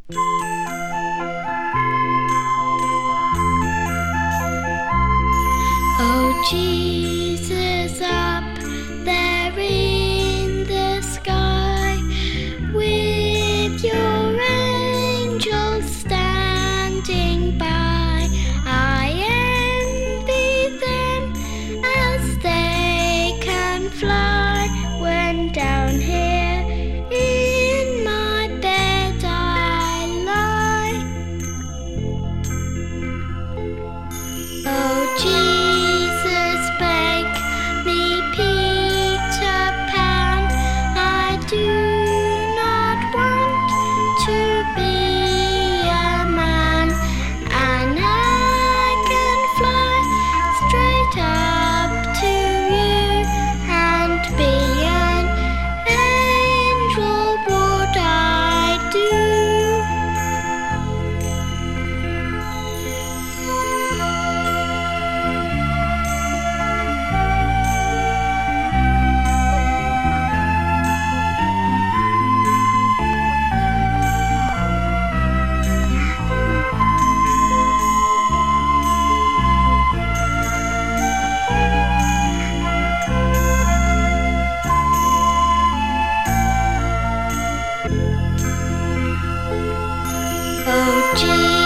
Oh, Jesus, up there in the sky, with your angels standing by, I envy them as they can fly, when down here in my bed I lie. Oh, Jesus, make me Peter Pan. I do not want to be a man, and I can fly straight up to you and be an angel, would I do. Oh, Jesus.